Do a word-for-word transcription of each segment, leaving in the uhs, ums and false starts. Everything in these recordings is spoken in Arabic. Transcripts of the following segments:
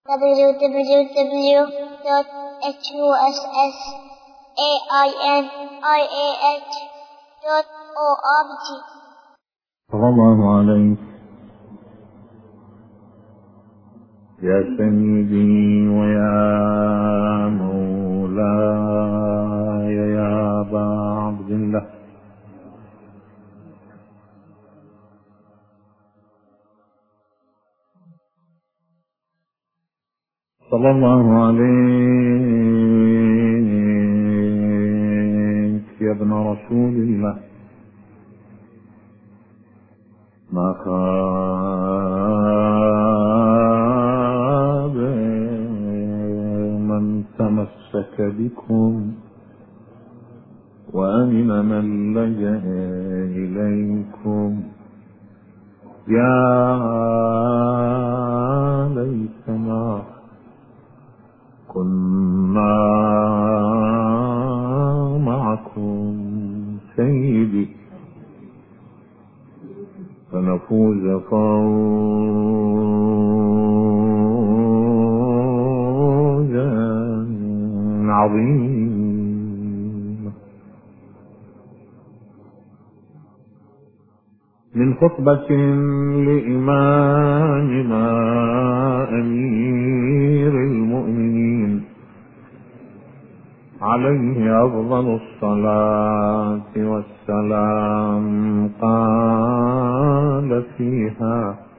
w w w dot h u s s a i n i a h dot org. صلى الله عليك يا سيدي ويا مولاي يا أبا عبد الله. صلى الله عليك يا ابن رسول الله. ما خاب من تمسك بكم وأمن من لجأ إليكم. يا ليتنا كنا معكم سيدي فنفوز فوزا عظيما. من خطبة لإمامنا أمير المؤمنين عليه أفضل الصلاة والسلام قال فيها: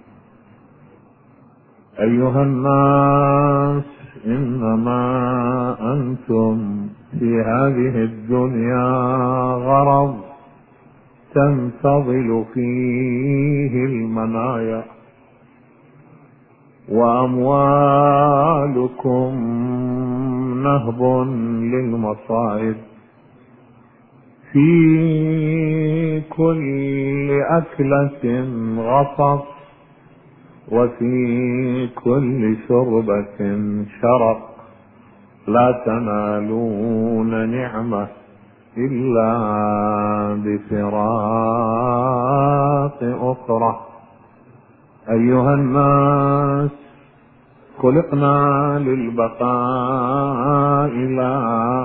أيها الناس، إنما أنتم في هذه الدنيا غرض تنفضل فيه المنايا، وأموالكم نهب للمصائب. في كل أكلة غصص، وفي كل شربة شرق. لا تنالون نعمة إلا بفراق أخرى. أيها الناس، خلقنا للبقاء لا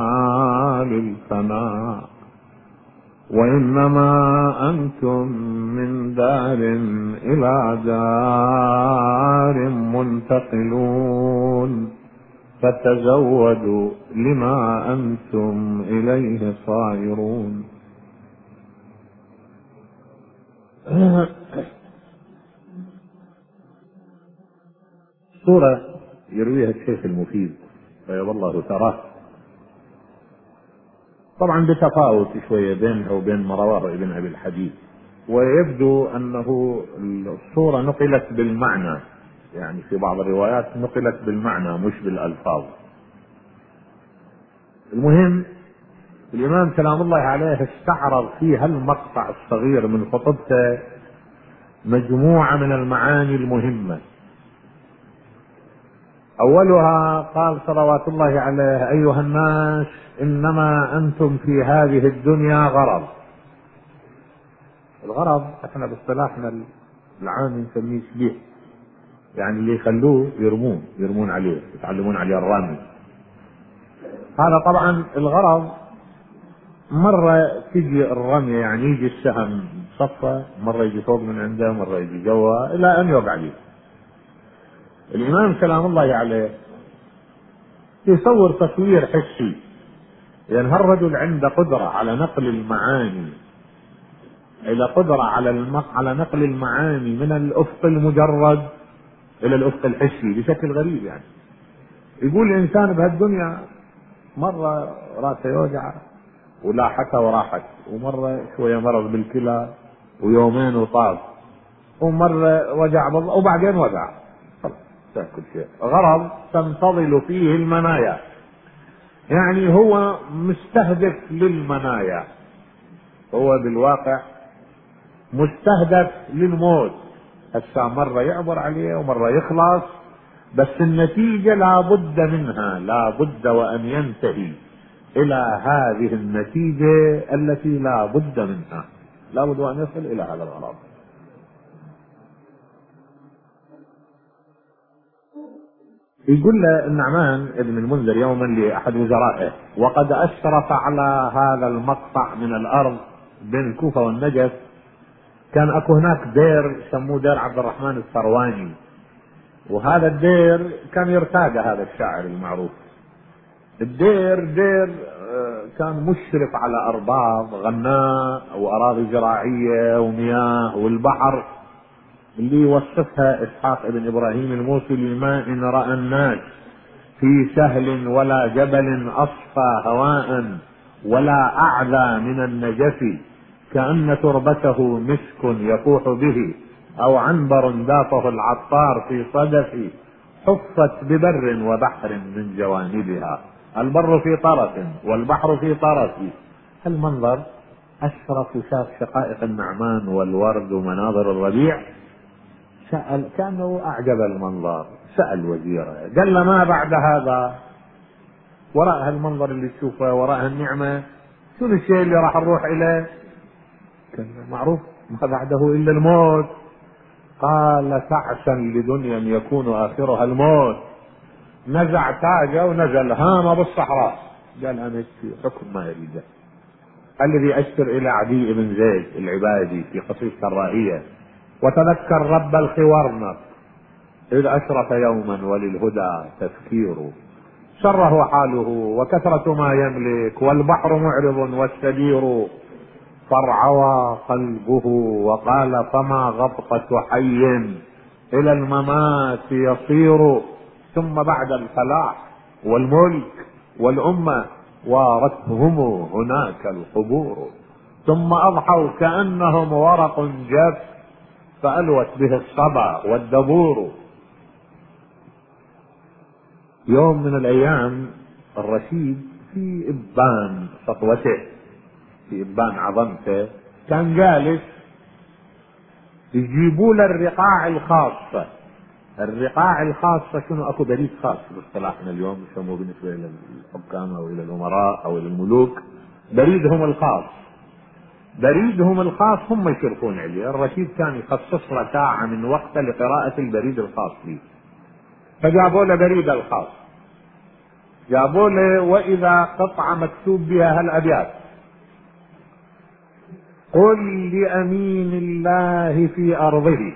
للفناء، وإنما أنتم من دار إلى دار منتقلون، فتزودوا لما أنتم إليه صائرون. سورة يرويها الشيخ المفيد طيب الله ثراه، طبعا بتفاوت شوية بينها وبين ما رواه ابن أبي الحديث، ويبدو أنه السورة نقلت بالمعنى، يعني في بعض الروايات نقلت بالمعنى مش بالألفاظ. المهم الإمام سلام الله عليه استعرض في هالمقطع الصغير من خطبته مجموعة من المعاني المهمة. أولها قال صلوات الله عليه: أيها الناس، إنما أنتم في هذه الدنيا غرض. الغرض احنا باصطلاحنا العام نسميه شبيه، يعني اللي يخلوه يرمون يرمون عليه، يتعلمون عليه الرمي. هذا طبعا الغرض مرة تجي الرمية، يعني يجي السهم صفة، مرة يجي فوق من عنده، مرة يجي جوا، إلى أن يوقع عليه. الإمام سلام الله عليه يصور تصوير حسي، يعني هالرجل عنده قدرة على نقل المعاني، إلى قدرة على المق... على نقل المعاني من الأفق المجرد إلى الأفق الحسي بشكل غريب. يعني يقول الإنسان بهالدنيا مرة راسه يوجع ولاحته وراحت، ومرة شوية مرض بالكلى ويومين وطاف، ومرة وجع بالله وبعدين وجع، كل شيء غرض تنفضل فيه المنايا، يعني هو مستهدف للمنايا، هو بالواقع مستهدف للموت. هسه مرة يعبر عليه ومرة يخلص، بس النتيجة لا بد منها، لا بد وأن ينتهي إلى هذه النتيجة التي لا بد منها، لا بد وأن يصل إلى هذا الغرض. يقول له النعمان ابن المنذر يوما لأحد وزرائه: وقد أشرف على هذا المقطع من الأرض بين الكوفة والنجف، كان أكو هناك دير سموه دير عبد الرحمن الثرواني، وهذا الدير كان يرتاقه هذا الشاعر المعروف. الدير دير كان مشرف على أرباض غناء وأراضي زراعية ومياه، والبحر اللي يوصفها إسحاق ابن إبراهيم الموصلي: ما إن رأى الناس في سهل ولا جبل أصفى هواء ولا أعلى من النجف، كأن تربته مسك يفوح به أو عنبر دافه العطار في صدف، حفت ببر وبحر من جوانبها، البر في طرف والبحر في طرف. المنظر أشرف، شاف شقائق النعمان والورد ومناظر الربيع، سأل كأنه أعجب المنظر، سأل وزيره قال له: ما بعد هذا؟ وراء هالمنظر اللي تشوفه، وراء هالنعمة، شنو الشيء اللي راح نروح إليه؟ كان معروف ما بعده إلا الموت. قال: تعسا لدنيا يكون آخرها الموت. نزع تاجه ونزل هام بالصحراء، قال: أنا في حكم ما يريده. الذي أشتر إلى عدي بن زيد العبادي في قصيدة الرائية: وتذكر رب الخوارنق إذ أشرف يوما وللهدى تفكير، شره حاله وكثرة ما يملك والبحر معرض والسدير، فارعوى قلبه وقال: فما غبطة حي إلى الممات يصير، ثم بعد الفلاح والملك والأمة وارتهم هناك القبور، ثم أضحوا كأنهم ورق جف فألوت به الصبا والدبور. يوم من الأيام الرشيد في إبان سطوته، في إبان عظمته، كان جالس يجيبوا له الرقاع الخاصة. الرقاع الخاصة شنو؟ أكو بريد خاص باصطلاحنا اليوم يسموه بالنسبة إلى الحكام أو إلى الأمراء أو إلى الملوك، بريدهم الخاص. بريدهم الخاص هم يشرفون عليه. الرشيد كان يخصص له ساعة من وقته لقراءة البريد الخاص به، فجابوا له بريد الخاص، جابوا له وإذا قطعة مكتوب بها هالأبيات: قل لأمين الله في أرضه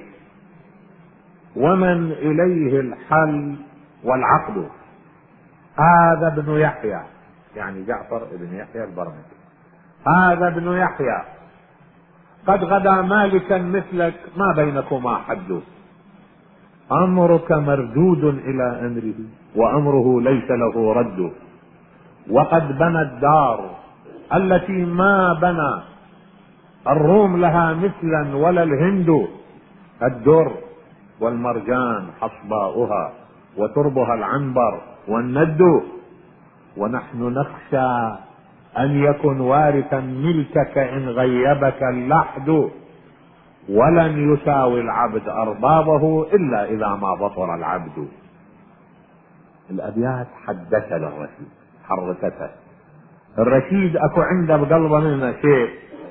ومن إليه الحل والعقد، هذا ابن يحيى، يعني جعفر ابن يحيى البرمكي، هذا ابن يحيى قد غدا مالكا مثلك ما بينكما حد، أمرك مردود إلى أمره وأمره ليس له رد، وقد بنى الدار التي ما بنى الروم لها مثلا ولا الهند، الدر والمرجان حصباؤها وتربها العنبر والند، ونحن نخشى أن يكن وارثا ملكك إن غيبك اللحد، ولن يساوي العبد أربابه إلا إذا ما بطر العبد. الأبيات حدث للرشيد، حركته. الرشيد أكو عنده بقلبه منه شيء،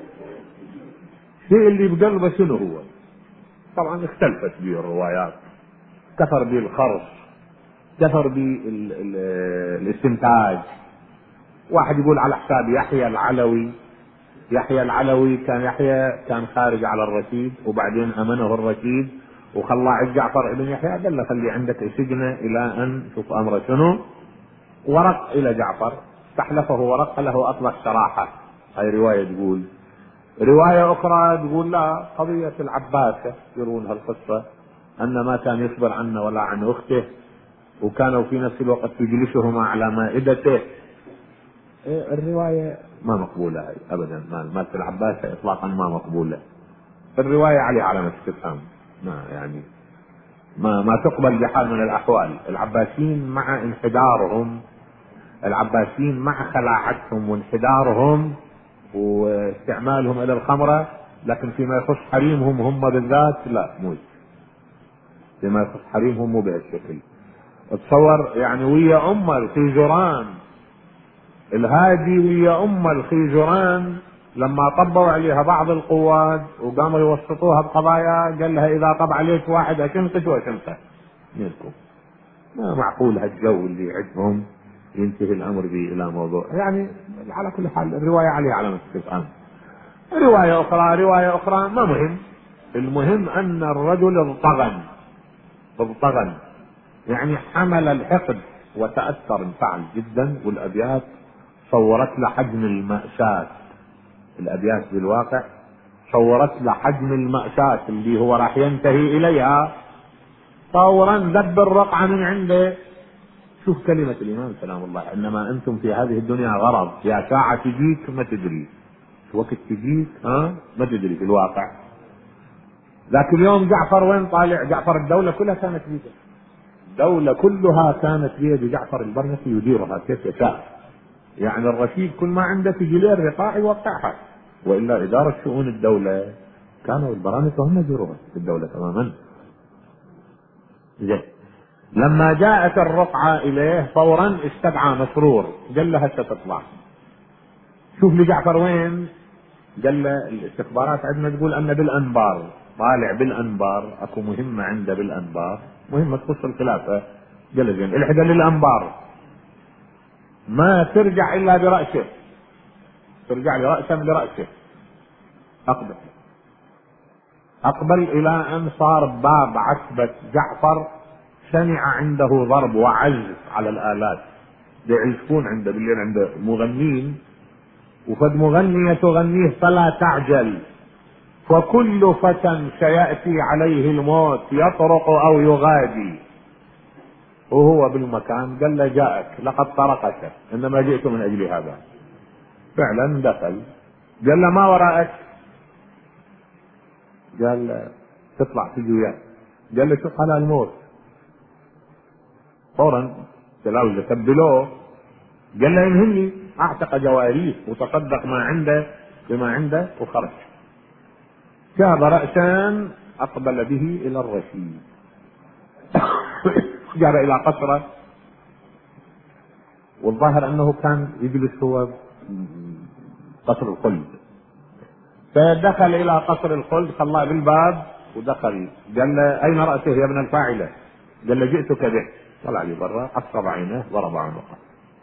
شيء اللي بقلبه شنو هو؟ طبعا اختلفت به الروايات، كثر به الخرص، كثر به الاستنتاج. واحد يقول على حساب يحيى العلوي، يحيى العلوي كان يحيى كان خارج على الرشيد وبعدين امنه الرشيد وخلى جعفر ابن يحيى، قال له خلي عندك سجنه الى ان شوف امره شنو. ورق الى جعفر، استحلفه ورق له اطلق سراحه. هاي روايه تقول. روايه اخرى تقول لا، قضيه العباسه يرون هالقصه ان ما كان يصبر عنه ولا عن اخته، وكانوا في نفس الوقت يجلسهما على مائدته. الروايه ما مقبوله هاي ابدا، مالت العباسه اطلاقا ما مقبوله. الروايه عليها علامه استفهام، ما يعني ما ما تقبل بحال من الاحوال. العباسيين مع انحدارهم، العباسيين مع خلاعتهم وانحدارهم واستعمالهم الى الخمره، لكن فيما يخص حريمهم هم بالذات لا، مو فيما يخص حريمهم مو بهالشكل. تصور يعني ويا ام الخيزران، الهادي ويا ام الخيزران لما طبوا عليها بعض القواد وقاموا يوسطوها بقضايا، قال لها اذا طب عليك واحد اشنقك واشنقه منكم. ما معقول هالجو اللي عندهم ينتهي الامر به الى موضوع. يعني على كل حال الروايه عليها علامه استفهام. روايه اخرى روايه اخرى ما مهم، المهم ان الرجل اضطغن اضطغن يعني حمل الحقد وتاثر انفعل جدا، والابيات صورت له حجم المأساة. الابيات بالواقع صورت له حجم المأساة اللي هو راح ينتهي اليها فورا. ذب الرقعة من عنده. شوف كلمة الإمام سلام الله: إنما أنتم في هذه الدنيا غرض، يا ساعة تجيك ما تدري، في وقت تجيك ها ما تدري. في الواقع ذاك اليوم جعفر وين طالع؟ جعفر الدولة كلها كانت بيده، الدولة كلها كانت بيد جعفر البرنسي يديرها كيف يشاء. يعني الرشيد كل ما عنده تجي له الرقاع يوقعها، وإلا إدارة شؤون الدولة كانوا البرانسة هم يديروها في الدولة تماما. زين. لما جاءت الرقعة إليه فورا استدعى مسرور، قال له هسه تطلع. شوف لي جعفر وين؟ قال له الاستخبارات عندنا تقول أن بالأنبار، طالع بالأنبار، أكو مهمة عنده بالأنبار، مهمة تخص الخلافة. قال له زين الحق للأنبار، ما ترجع إلا برأسه، ترجع لي رأسا برأسه. أقبل أقبل إلى أن صار باب عتبة جعفر سمع عنده ضرب وعزف على الآلات، يعزفون عنده بالليل، عنده مغنين، وفد مغنية تغنيه فلا تعجل، فكل فتى سيأتي عليه الموت يطرق أو يغادي. وهو بالمكان قال له جاءك لقد طرقت، إنما جئت من أجل هذا. فعلا دخل، قال له ما وراءك؟ قال تطلع تجي وياك. قال له شوف على الموت. فورا تلاوي تبلوه، قال له يمهني، اعتق جواريه وتصدق ما عنده بما عنده وخرج. شاب رأسا اقبل به الى الرشيد. جاب الى قصره، والظاهر انه كان يجلس هو قصر الخلد، فدخل الى قصر الخلد، خلاه بالباب ودخل. قال له اين رأسه يا ابن الفاعلة؟ قال له جئتك به. طلع لي برا، عصب عينه ضرب عنقه،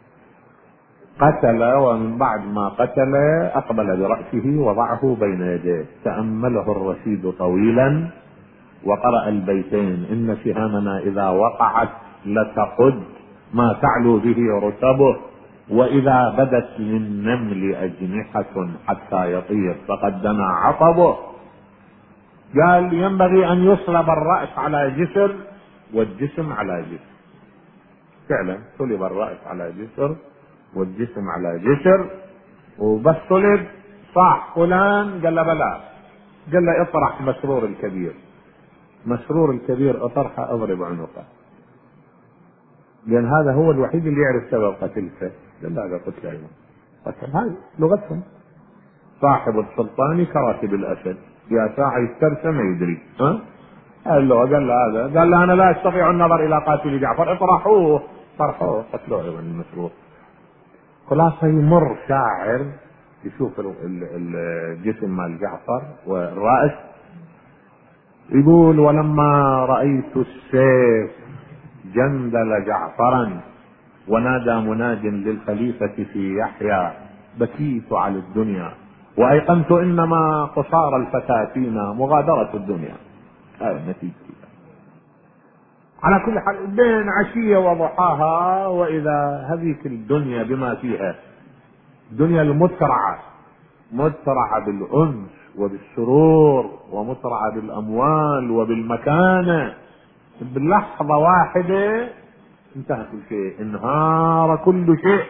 قتل. ومن بعد ما قتل اقبل برأسه وضعه بين يديه، تأمله الرشيد طويلا وقرأ البيتين: ان سهامنا اذا وقعت لتقد ما تعلو به رتبه، واذا بدت للنمل اجنحة حتى يطير فقد دنا عطبه. قال ينبغي ان يصلب الرأس على جسر والجسم على جسر. فعلا صلب الرأس على جسر والجسم على جسر، وبس صلب صاح فلان قال له بلا، قال له اطرح مسرور الكبير. مسرور الكبير اطرحه اضرب عنقه، لان هذا هو الوحيد اللي يعرف سبب قتلته. قال لا هذا قتل ايضا، قتل. هاي لغتهم، صاحب السلطان كراتب الاسد، يا ساعة يسترسل ما يدري. ها قال له قال له هذا قال له انا لا استطيع النظر الى قاتل جعفر، اطرحوه. طرحوه قتلوه ايضا المسرور. خلاصة يمر شاعر يشوف الجسم مال جعفر والرأس، يقول ولما رأيت السيف جندل جعفرا ونادى مناد للخليفة في يحيى بكيت على الدنيا وأيقنت إنما قصار الفتاتين مغادرة الدنيا. هذا النتيجة. على كل حال بين عشية وضحاها وإذا هذيك الدنيا بما فيها، الدنيا المترعة، مترعة بالأنس وبالسرور ومترعة بالأموال وبالمكانة، بلحظة واحدة انتهى كل شيء، انهار كل شيء.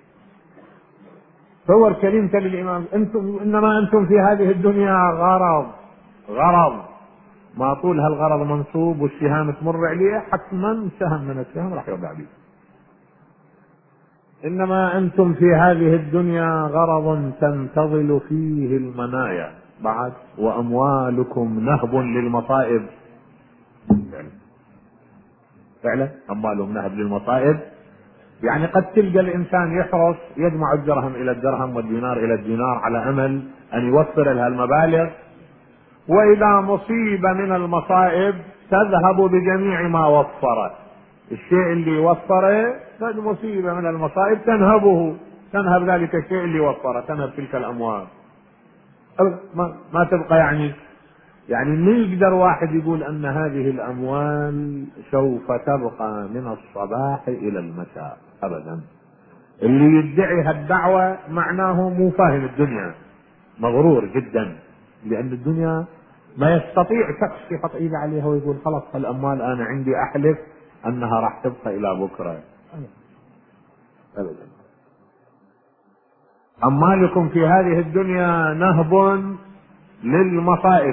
تصور كلمة للإمام: أنتم إنما أنتم في هذه الدنيا غرض، غرض ما طول هالغرض منصوب والسهام تمر عليه حتما سهم من السهام راح يوقع به. إنما أنتم في هذه الدنيا غرض تنتظل فيه المنايا بعد، وأموالكم نهب للمصائب. فعلا فعلا أموالهم نهب للمصائب. يعني قد تلقى الإنسان يحرص يجمع الدرهم إلى الدرهم والدينار إلى الدينار على أمل أن يوفر لها المبالغ، وإذا مصيبة من المصائب تذهب بجميع ما وفرت. الشيء اللي وفره قد مصيبة من المصائب تنهبه، تنهب ذلك الشيء اللي وفره، تنهب تلك الأموال، ما, ما تبقى. يعني يعني ما يقدر واحد يقول أن هذه الأموال سوف تبقى من الصباح إلى المساء أبدا. اللي يدعي هالدعوة معناه مو فاهم الدنيا، مغرور جدا، لأن الدنيا ما يستطيع شخص يحط ايده عليها ويقول خلاص الأموال أنا عندي أحلف أنها راح تبقى إلى بكرة أبدا. أموالكم في هذه الدنيا نهب للمصائب،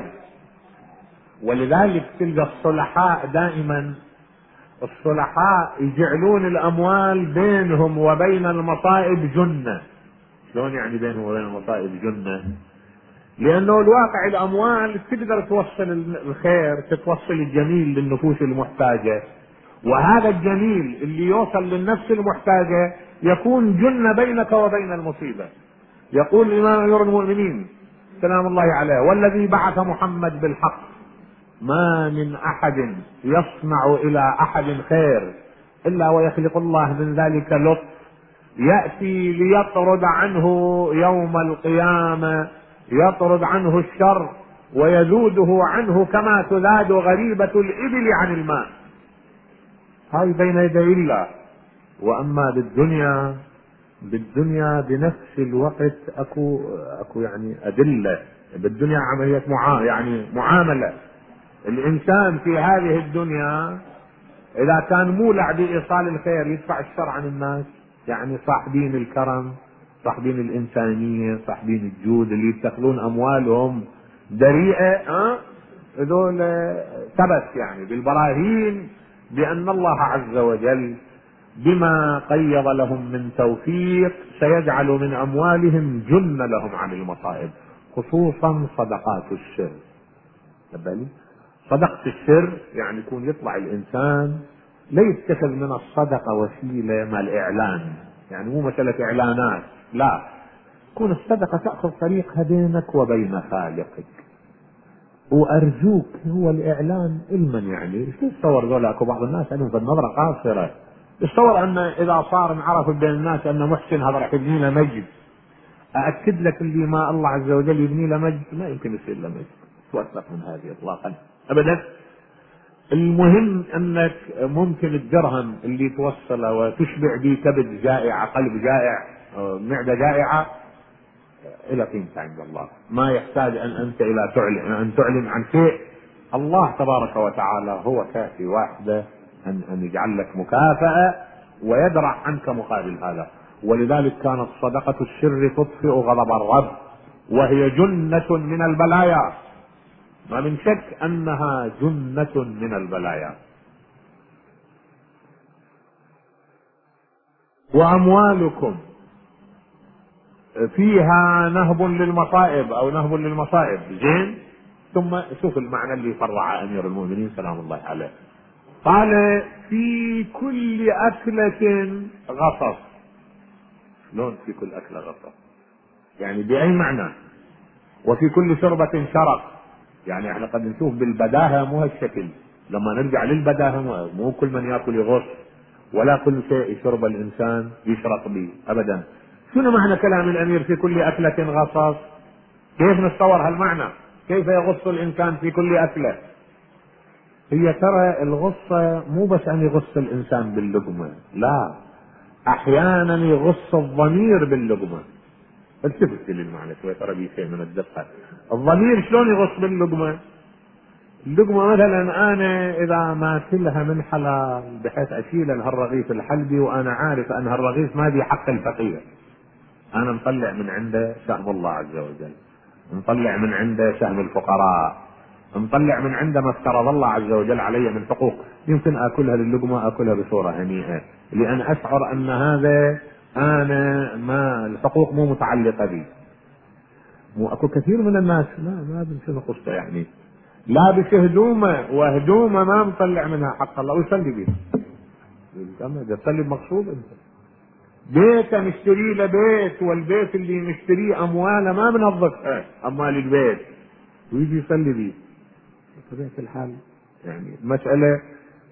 ولذلك تلقى الصلحاء دائما، الصلحاء يجعلون الأموال بينهم وبين المصائب جنة. شلون يعني بينهم وبين المصائب جنة؟ لأنه الواقع الأموال تقدر توصل الخير، تتوصل الجميل للنفوس المحتاجة، وهذا الجميل اللي يوصل للنفس المحتاجة يكون جنة بينك وبين المصيبة. يقول الإمام أمير المؤمنين سلام الله عليه: والذي بعث محمد بالحق ما من أحد يصنع إلى أحد خير إلا ويخلق الله من ذلك لطف يأتي ليطرد عنه يوم القيامة، يطرد عنه الشر ويذوده عنه كما تذاد غريبة الإبل عن الماء. هاي بين يدي الله. وأما بالدنيا، بالدنيا بنفس الوقت اكو اكو يعني أدلة. بالدنيا عملية معا يعني معاملة. الإنسان في هذه الدنيا إذا كان مولع بإيصال الخير يدفع الشر عن الناس، يعني صاحبين الكرم، صاحبين الإنسانية، صاحبين الجود، اللي يتخذون أموالهم دريئة، ها هذول ثبت يعني بالبراهين بأن الله عز وجل بما قيض لهم من توفيق سيجعل من أموالهم جنة لهم عن المصائب، خصوصا صدقات السر. بالي صدقة السر يعني يكون يطلع الإنسان لا يتخذ من الصدقة وسيلة مع الإعلان، يعني مو مسألة إعلانات، لا، تكون الصدقة تأخذ طريقها بينك وبين خالقك. وأرجوك هو الإعلان علما، يعني شو تصور ذولا؟ أكو بعض الناس عندهم في النظرة قاصرة، يتصور أن إذا صار انعرف بين الناس أن محسن هذا راح يبني له مجد. أأكد لك اللي ما الله عز وجل يبني له مجد ما يمكن يصير له مجد، توثق من هذه إطلاقا أبدا. المهم أنك ممكن الدرهم اللي توصله وتشبع به كبد جائع، قلب جائع، معدة جائعة، إلى قيمته عند الله. ما يحتاج أن أنت إلى تعلن أن تعلن عن شيء، الله تبارك وتعالى هو كافي واحدة أن أن يجعل لك مكافأة ويدرع عنك مقابل هذا. ولذلك كانت صدقة السر تطفئ غضب الرب، وهي جنة من البلايا، ما من شك أنها جنة من البلايا. وأموالكم فيها نهب للمصائب أو نهب للمصائب، زين. ثم شوف المعنى اللي فرع أمير المؤمنين سلام الله عليه، قال: في كل أكلة غصص. شلون في كل أكلة غصص؟ يعني بأي معنى؟ وفي كل شربة شرق، يعني احنا قد نشوف بالبداهة مو هالشكل، لما نرجع للبداهة مو كل من يأكل يغص، ولا كل شيء يشرب الإنسان يشرق به أبدا. شنو معنى كلام الأمير في كل أكلة غصص؟ كيف نتصور هالمعنى؟ كيف يغص الإنسان في كل أكلة؟ هي ترى الغصة مو بس أن يغص الإنسان باللقمة، لا، أحيانا يغص الضمير باللقمة. التفت للمعنى شوي، ترى بيه شيء من الدقة. الضمير شلون يغص باللقمة؟ اللقمة مثلا أنا إذا ما كلها من حلال بحيث أشيل هالرغيف الحلبي وأنا عارف أن هالرغيف ما بي حق الفقير، أنا مطلع من عنده سهم الله عز وجل، مطلع من عنده سهم الفقراء، مطلع من عنده ما افترض الله عز وجل علي من حقوق، يمكن آكلها للقمة، آكلها بصورة هنيئة، لأن أشعر أن هذا أنا ما الحقوق مو متعلقة بي. مو أكو كثير من الناس ما ما بنشوف قصة، يعني لابس هدومه وهدومه ما مطلع منها حق الله ويصلي بيه. تصلي بمقصود انت بيته مشتري له بيت، والبيت اللي مشتريه امواله ما بنظفها، اموال البيت، ويجي يصلي بيه. بطبيعة الحال يعني مسألة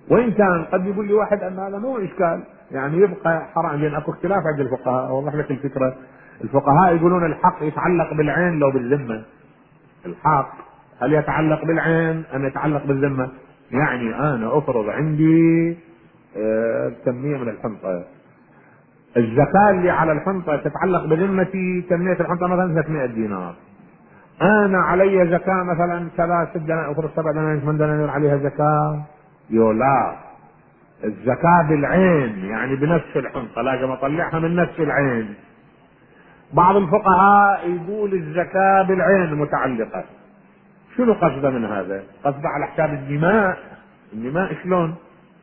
وإن كان قد يقول لي واحد أن هذا مو إشكال، يعني يبقى حرام، لأن أكو اختلاف عند الفقهاء. أوضح لك الفكرة. الفقهاء يقولون الحق يتعلق بالعين لو بالذمة. الحق هل يتعلق بالعين أم يتعلق بالذمة؟ يعني أنا أفرض عندي آه كمية من الحنطة، الزكاة اللي على الحنطة تتعلق بذمتي، كمية الحنطة مثلا ثلاثمائة دينار، أنا علي زكاة مثلا كذا ست دنانير، أفرض سبع دنانير ثمان دنانير عليها زكاة. يو لا، الزكاة بالعين، يعني بنفس الحنطة، لازم أطلعها من نفس العين. بعض الفقهاء يقول الزكاة بالعين متعلقة. شنو قصده من هذا؟ قصده على حساب الدماء. الدماء شلون؟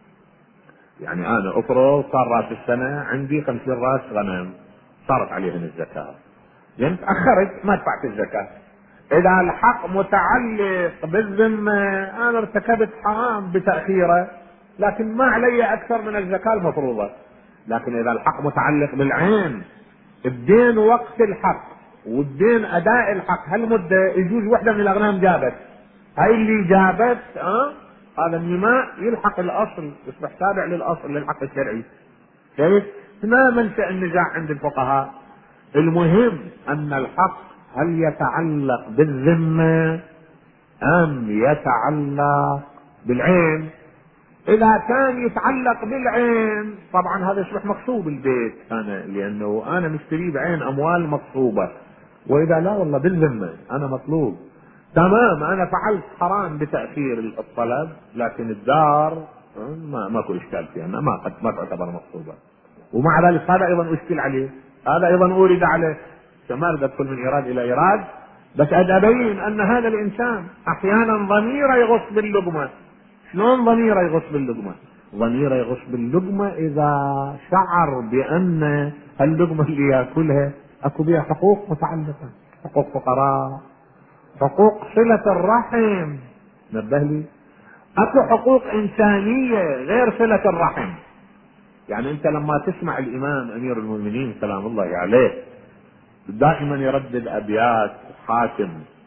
يعني أنا أفرض صار رأس السنة عندي خمسين رأس غنم، صارت عليهن الزكاة، يعني تأخرت ما دفعت الزكاة. إذا الحق متعلق بالذمة أنا ارتكبت حرام بتأخيره، لكن ما علي أكثر من الزكاة المفروضة. لكن إذا الحق متعلق بالعين، الدين وقت الحق والدين أداء الحق، هالمدة يجوز وحدة من الأغنام جابت، هاي اللي جابت أه؟ هذا النماء يلحق الأصل، يصبح تابع للأصل للحق الشرعي. شايف؟ ما منشأ النزاع عند الفقهاء. المهم أن الحق هل يتعلق بالذمة أم يتعلق بالعين؟ إذا كان يتعلق بالعين طبعا هذا يصبح مغصوب البيت أنا، لأنه أنا مشتري بعين أموال مغصوبة. وإذا لا والله بالذمة أنا مطلوب، تمام، أنا فعلت حرام بتأخير الطلب، لكن الدار ما ماكو إشكال فيها، ما قد ما تعتبر مغصوبة. ومع ذلك هذا أيضا أشكل عليه، هذا أيضا أورد عليه. ما أريد أدخل من إيراد إلى إيراد، بس أبين أن هذا الإنسان أحيانا ضميره يغص باللقمة. شلون ضميره يغص باللقمة؟ ضميره يغص باللقمة إذا شعر بأن اللقمة اللي يأكلها أكو بها حقوق متعلقة، حقوق فقراء، حقوق صلة الرحم. نبه لي، أكو حقوق إنسانية غير صلة الرحم. يعني أنت لما تسمع الإمام أمير المؤمنين سلام الله عليه دائما يردد أبيات حاتم،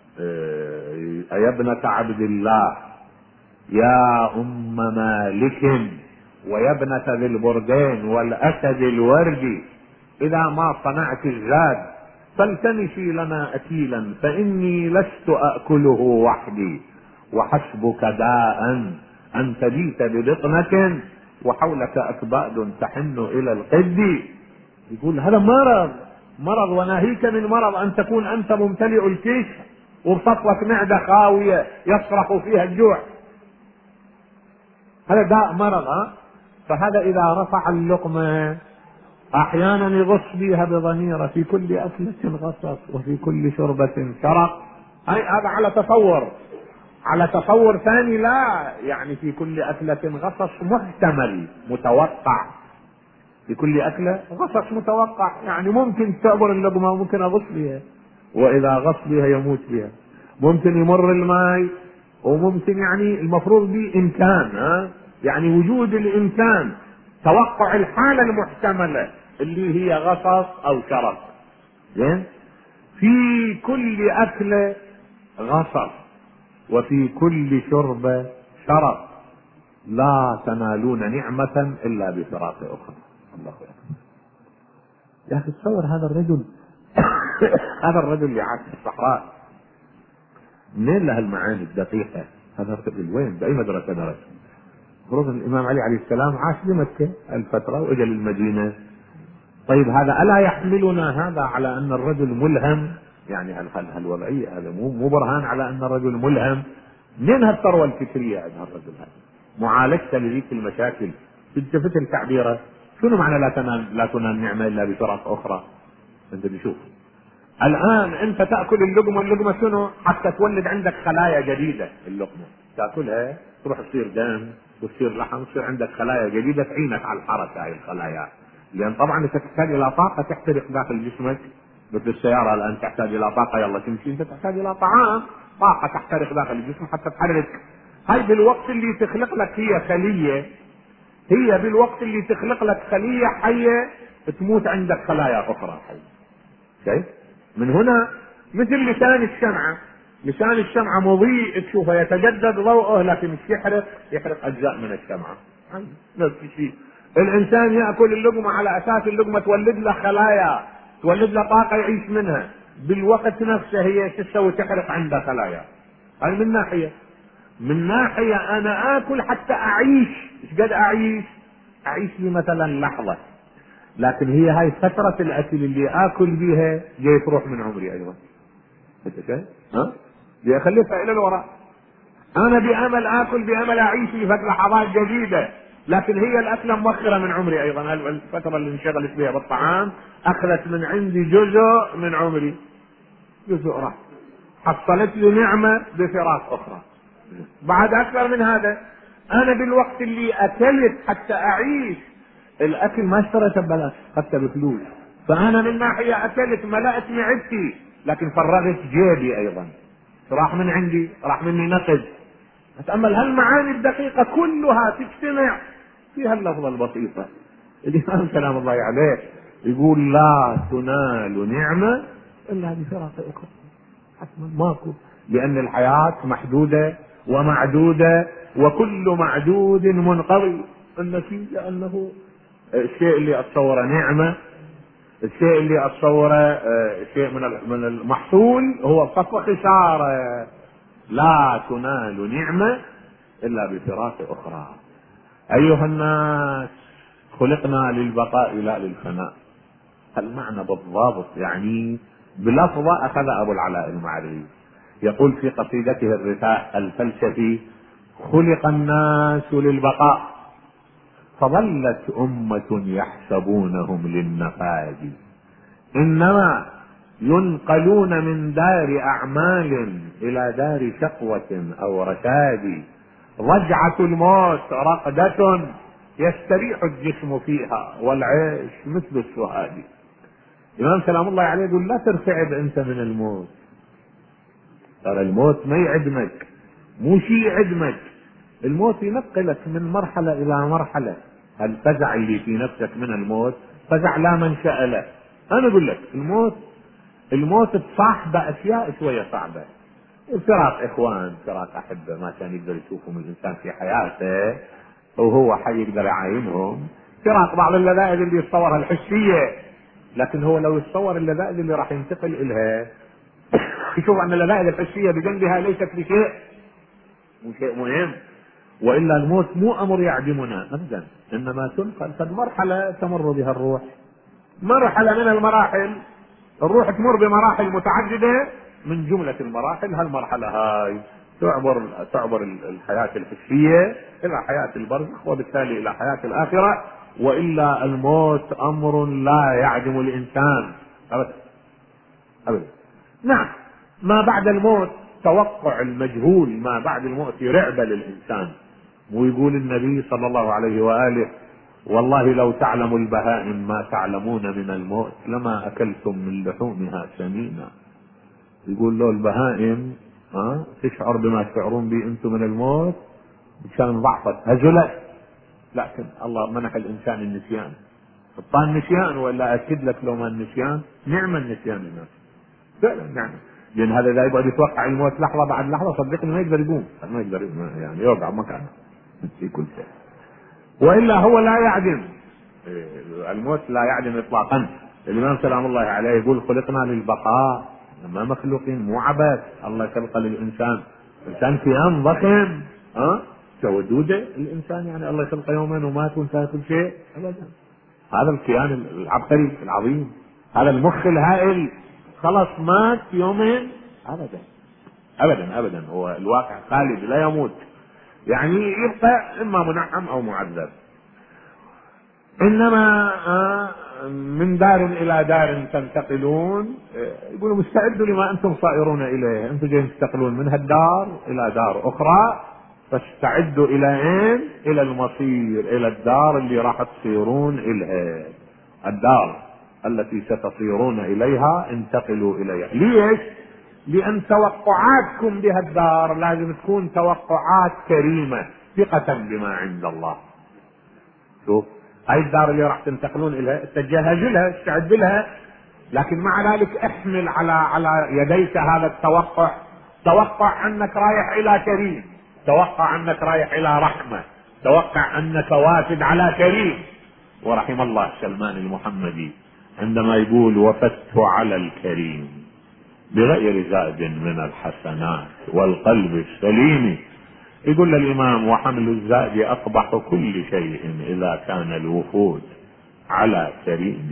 يا ابنة عبد الله يا أم مالك ويا ابنة ذي البردين والأسد الوردي، إذا ما صنعت الزاد فالتمسي لنا أكيلا فإني لست أأكله وحدي، وحسبك داء أن تبيت ببطنة وحولك أكباد تحن إلى القد. يقول هذا مرض، مرض، وناهيك من مرض أن تكون أنت ممتلئ الكيس وبسطلك معدة خاوية يصرخ فيها الجوع. هذا داء مرض. ها؟ فهذا إذا رفع اللقمة أحيانا يغص بها بضميره، في كل أكلة غصص وفي كل شربة شرق. هذا على تصور، على تصور ثاني لا، يعني في كل أكلة غصص محتمل متوقع، في كل أكلة غصص متوقع، يعني ممكن تعبر اللقمة وممكن أغص بها، وإذا غص بها يموت بها، ممكن يمر الماء، وممكن يعني المفروض به إمكان، ها؟ يعني وجود الإمكان، توقع الحالة المحتملة اللي هي غصص أو شرق. زين؟ في كل أكلة غصص وفي كل شربة شرق، لا تنالون نعمة إلا بفراق أخرى. الله أكبر. يا أخي تصور هذا الرجل هذا الرجل اللي عاش في الصحراء، منين له المعاني الدقيقة؟ هذا الرجل وين؟ بأي مدرسة درس؟ فرض الإمام علي عليه السلام عاش بمكة الفترة وإجا للمدينة. طيب هذا ألا يحملنا هذا على أن الرجل ملهم؟ يعني هالوضعية هذا مو مو برهان على أن الرجل ملهم؟ منين هالثروة الفكرية عند هالرجل هذا؟ معالجته لذيك المشاكل تلتفت التعبيرة. شنو معنى لا تنال لا تنال نعمة إلا بفرق أخرى؟ أنت بشوف الآن أنت تأكل اللقمة، اللقمة شنو؟ حتى تولد عندك خلايا جديدة. اللقمة تأكلها تروح تصير دم وتصير لحم وتصير عندك خلايا جديدة تعينك على الحركة هاي الخلايا، لأن طبعا أنت تحتاج إلى طاقة تحترق داخل جسمك. مثل السيارة الآن تحتاج إلى طاقة يلا تمشي، أنت تحتاج إلى طعام، طاقة تحترق داخل الجسم حتى تحرك. هاي بالوقت اللي تخلق لك هي خلية، هي بالوقت اللي تخلق لك خلية حية تموت عندك خلايا أخرى حية. شايف؟ من هنا مثل لسان الشمعة، لسان الشمعة مضيء تشوفه يتجدد ضوءه، لكن مش يحرق يحرق أجزاء من الشمعة. نفس الشيء الإنسان يأكل اللقمة على أساس اللقمة تولد له خلايا، تولد له طاقة يعيش منها، بالوقت نفسه هي تسوي تحرق عنده خلايا. هاي من ناحية. من ناحية أنا آكل حتى أعيش. إيش قد أعيش؟ أعيش لي مثلا لحظة، لكن هي هاي فترة الأكل اللي آكل بيها جاي تروح من عمري أيضا. أنت شايف؟ ها؟ جاي أخليها إلى الوراء. أنا بأمل آكل، بأمل أعيش لفترة لحظات جديدة، لكن هي الأكلة موخرة من عمري أيضا. الفترة اللي انشغلت بها بالطعام أخذت من عندي جزء من عمري، جزء راح، حصلت لي نعمة بفراق أخرى. بعد أكثر من هذا، أنا بالوقت اللي أكلت حتى أعيش، الأكل ما اشتريته ببلاش، حتى بفلوس. فأنا من ناحية أكلت ملأت معدتي، لكن فرغت جيبي أيضا، راح من عندي، راح مني نقد. أتأمل هالمعاني الدقيقة كلها تجتمع في هاللفظة البسيطة. الإمام سلام الله عليه يقول لا تنال نعمة إلا بفراق أخرى. حتما ماكو، لأن الحياة محدودة ومعدودة، وكل معدود منقضي. النتيجة أنه الشيء اللي أتصوره نعمة، الشيء اللي أتصوره شيء من المحصول هو صفو خسارة. لا تنال نعمة إلا بفراق أخرى. أيها الناس، خلقنا للبقاء لا للفناء. المعنى بالضبط يعني بلفظة أخذ أبو العلاء المعري يقول في قصيدته الرثاء الفلسفي: خلق الناس للبقاء فظلت أمة يحسبونهم للنفاذ، إنما ينقلون من دار أعمال إلى دار شقوة أو رشاد، رجعة الموت رقدة يستريح الجسم فيها والعيش مثل السهاد. الإمام سلام الله عليه يقول لا ترتعب أنت من الموت، ترى الموت ما يعدمك، مو شيء يعدمك، الموت ينقلك من مرحلة إلى مرحلة. الفزع اللي في نفسك من الموت فزع لا منشأ له. أنا أقول لك الموت الموت تصاحبه أشياء شوية صعبة، فراق إخوان، فراق أحبة ما كان يقدر يشوفهم الإنسان في حياته وهو حي يقدر يعاينهم، فراق بعض اللذائذ اللي يتصورها الحسية، لكن هو لو يتصور اللذائذ اللي راح ينتقل إلها يشوف أن اللذائذ الحسية بجنبها ليست بشيء، مو شيء مهم. وإلا الموت مو أمر يعدمنا أبدا، إنما تنقل قد مرحلة تمر بها الروح، مرحلة من المراحل. الروح تمر بمراحل متعددة، من جملة المراحل هالمرحلة هاي تعبر تعبر الحياة الحسية إلى حياة البرزخ، وبالتالي إلى حياة الآخرة. وإلا الموت أمر لا يعدم الإنسان أبدا أبدا. نعم، ما بعد الموت توقع المجهول، ما بعد الموت رعبة للإنسان. ويقول النبي صلى الله عليه وآله: والله لو تعلم البهائم ما تعلمون من الموت لما أكلتم من لحومها سمينا. يقول له البهائم ها تشعر بما تشعرون به أنتم من الموت عشان ضعفت هزلت، لكن الله منح الإنسان النسيان، اعطاه النسيان. ولا أكد لك لو ما النسيان نعم النسيان للناس فعلا نعم، لأن هذا إذا يقعد يتوقع الموت لحظة بعد لحظة صدقني ما يقدر يقوم، ما يقدر يعني يوقع مكانه في كل شيء. وإلا هو لا يعدم، الموت لا يعدم إطلاقا. الإمام سلام الله عليه يقول خلقنا للبقاء، ما مخلوقين مو عبث. الله خلق للإنسان إنسان كيان ضخم، ها ودودة الإنسان يعني الله خلق يومين ومات وانتهى كل شيء أبدا. هذا الكيان العبقري العظيم، هذا المخ الهائل خلاص مات يومين أبدا أبدا أبدا. هو الواقع خالد لا يموت، يعني يبقى إما منعم أو معذب. إنما من دار إلى دار تنتقلون، يقولوا مستعدوا لما أنتم صائرون إليه، أنتم جايين تنتقلون من هالدار إلى دار أخرى، فاستعدوا إلى أين؟ إلى المصير، إلى الدار اللي راح تصيرون إليها، الدار التي ستصيرون إليها انتقلوا إليها. ليش؟ لأن توقعاتكم بها الدار لازم تكون توقعات كريمة ثقة بما عند الله. شوف هاي الدار اللي راح تنتقلون إليها تجهز لها، استعد لها، لكن مع ذلك احمل على على يديك هذا التوقع توقع انك رايح الى كريم، توقع انك رايح الى رحمة، توقع انك وافد على كريم. ورحم الله سلمان المحمدي عندما يقول وفدت على الكريم بغير زاد من الحسنات والقلب السليم. يقول للإمام وحمل الزاد أقبح كل شيء إذا كان الوفود على كريم.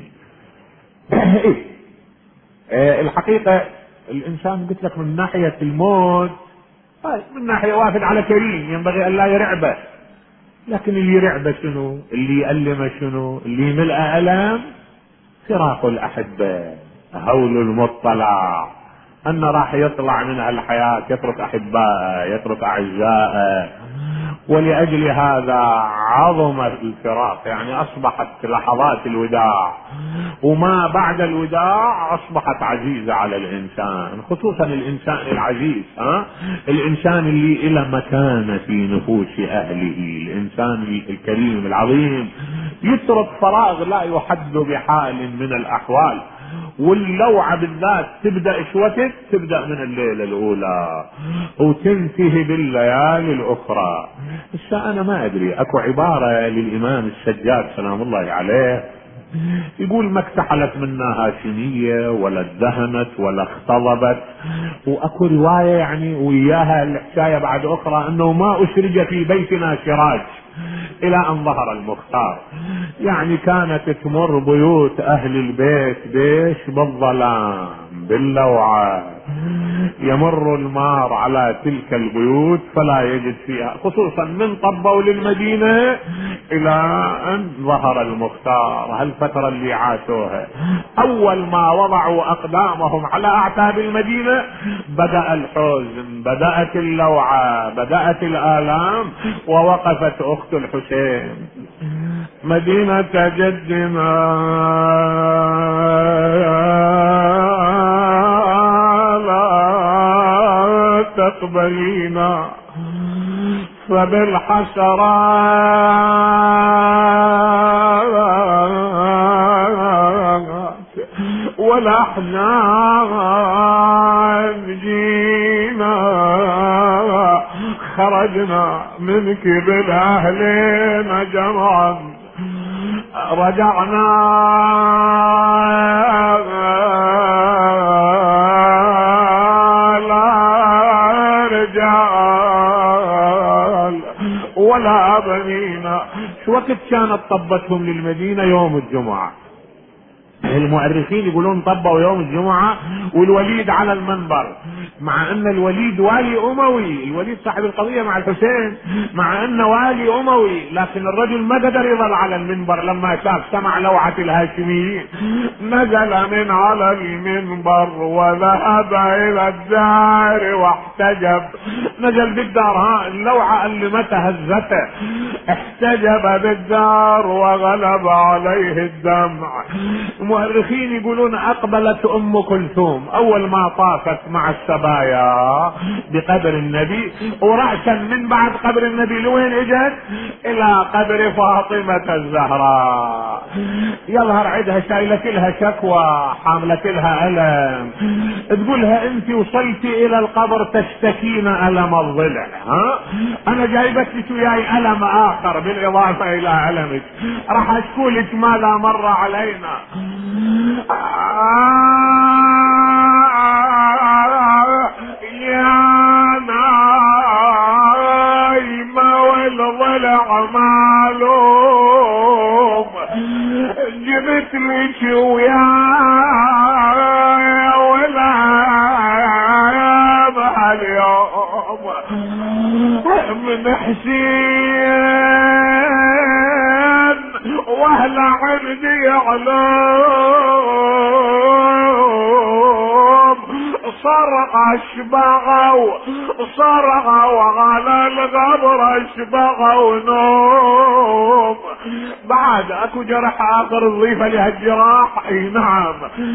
الحقيقة الإنسان قلت لك من ناحية الموت من ناحية وافد على كريم ينبغي أن لا يرعبه، لكن اللي يرعبه شنو؟ اللي يألمه شنو؟ اللي يملأ ألم فراق الأحبة، هول المطلع أن راح يطلع من الحياة يترك أحبائه يترك أعزائه. ولأجل هذا عظم الفراق، يعني أصبحت لحظات الوداع وما بعد الوداع أصبحت عزيزة على الإنسان، خصوصا الإنسان العزيز، ها؟ الإنسان اللي إلى مكانة في نفوس أهله، الإنسان الكريم العظيم يترك فراغ لا يحد بحال من الأحوال. واللوعة بالذات تبدأ شوتت، تبدأ من الليلة الأولى وتنتهي بالليالي الأخرى. بس أنا ما أدري، أكو عبارة للإمام السجاد سلام الله عليه يقول ما اكتحلت منها هاشمية ولا ادهنت ولا اختضبت. واكو رواية يعني وياها الحكاية بعد اخرى انه ما اشرج في بيتنا شراج الى ان ظهر المختار. يعني كانت تمر بيوت اهل البيت بيش بالظلام باللوعة، يمر المار على تلك البيوت فلا يجد فيها، خصوصا من طبوا للمدينة الى ان ظهر المختار. هالفترة اللي عاشوها اول ما وضعوا اقدامهم على اعتاب المدينة بدأ الحزن، بدأت اللوعة، بدأت الآلام، ووقفت اخت الحسين مدينة جدنا لا تقبلينا فبالحسرات والأحزان جينا خرجنا منك بالأهلين جمعا رجعنا لا رجال ولا بنينا. شو وقت كانت طبتهم للمدينة؟ يوم الجمعة. المؤرخين يقولون طبوا يوم الجمعة والوليد على المنبر، مع ان الوليد والي اموي، الوليد صاحب القضية مع الحسين، مع انه والي اموي، لكن الرجل ما قدر يظل على المنبر لما شاف سمع لوعة الهاشميين. نزل من على المنبر وذهب الى الدار واحتجب. نزل بالدار، ها اللوعة اللي متى هزته، احتجب بالدار وغلب عليه الدمع. المؤرخين يقولون اقبلت ام كلثوم اول ما طافت مع السبايا بقبر النبي، ورأسا من بعد قبر النبي لوين اجت؟ الى قبر فاطمة الزهراء. يظهر عندها شايلة لها شكوى، حاملة لها ألم، تقولها انت وصلتي الى القبر تشتكين ألم الضلع، ها انا جايبت لك وياي ألم اخر بالاضافة الى ألمك، راح اشكولك ما لا مر علينا. يا نايمة والضلع معلوم جبت لك ويا ولا اليوم من حسين واهل عندي علوم صرغ اشبغوا صرغوا على القبر اشبغوا نوم. بعد اكو جرح اخر تضيفه لهالجراح؟ اي نعم.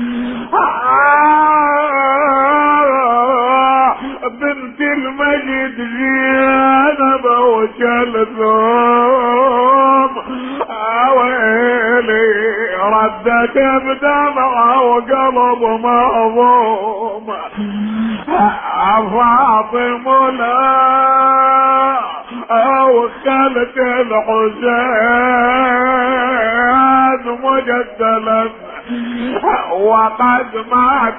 بنت المجد زينب وكلثوم ويلي ردك بدمعة وقلب مهضوم فاطمة لا وخلت الحسين مجدلا وقد مات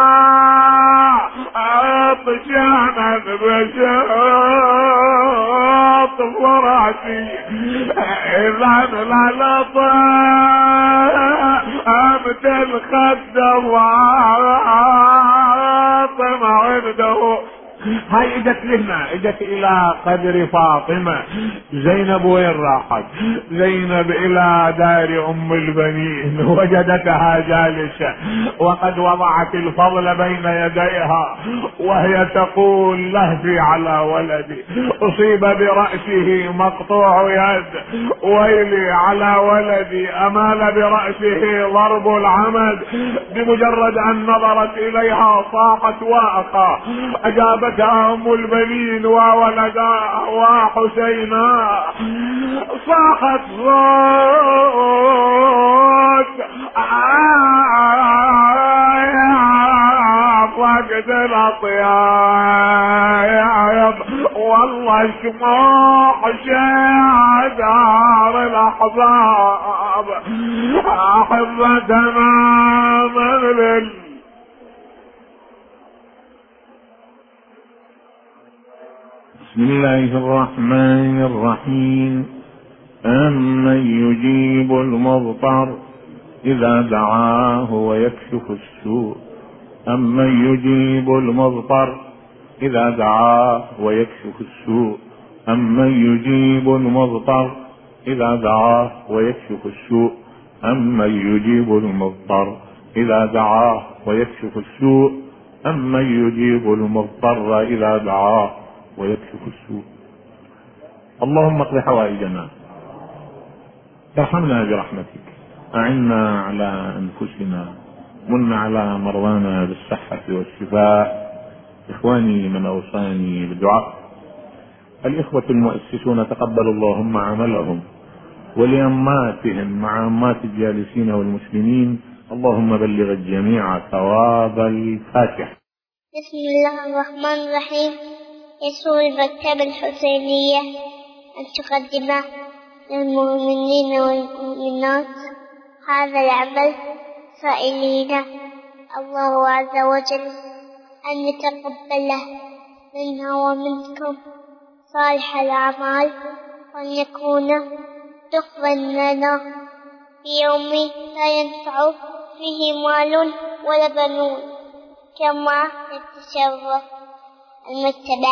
عطشانا بشاط فراشي إذا لا لطامت الخد فاطمة عنده. هاي اجت لهنا، اجت الى قدر فاطمة. زينب وين راحت؟ زينب الى دار ام البنين وجدتها جالسة وقد وضعت الفضل بين يديها وهي تقول لهفي على ولدي اصيب برأسه مقطوع يد، ويلي على ولدي امال برأسه ضرب العمد. بمجرد ان نظرت اليها صاحت واقى، اجابتها ام البنين وولدها وحسينا، صاحت صوت فقد الاطياب والله شموع شادار الاحباب احبتنا من لل. بسم الله الرحمن الرحيم. أمن يجيب المضطر إذا دعاه ويكشف السوء، أمن يجيب المضطر إذا دعاه ويكشف السوء، أمن يجيب المضطر إذا دعاه ويكشف السوء، أمن يجيب المضطر إذا دعاه ويكشف السوء، أمن يجيب المضطر إذا دعاه ويكشف السوء. اللهم اقض حوائجنا، ارحمنا برحمتك، أعنا على أنفسنا، من على مرضانا بالصحة والشفاء. إخواني من أوصاني بالدعاء، الإخوة المؤسسون تقبل اللهم عملهم، ولأماتهم مع أمات الجالسين والمسلمين، اللهم بلغ الجميع ثواب الفاتحة. بسم الله الرحمن الرحيم. يسر المكتبة الحسينية أن تقدم للمؤمنين والمؤمنات هذا العمل سائلين الله عز وجل أن يتقبله منا ومنكم صالح الأعمال، وأن يكون دخلا لنا في يوم لا ينفع فيه مال ولا بنون. كما يتشرف المكتبة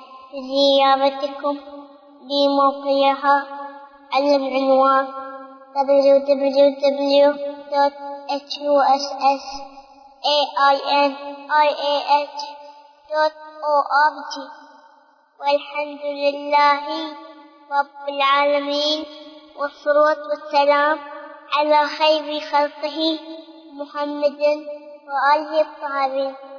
بزيارتكم بموقعها على العنوان دبليو دبليو دبليو دوت إتش يو إس إس إيه آي إن آي إيه إتش دوت أو آر جي. والحمد لله رب العالمين، والصلاة والسلام على خير خلقه محمد وآله الطاهرين.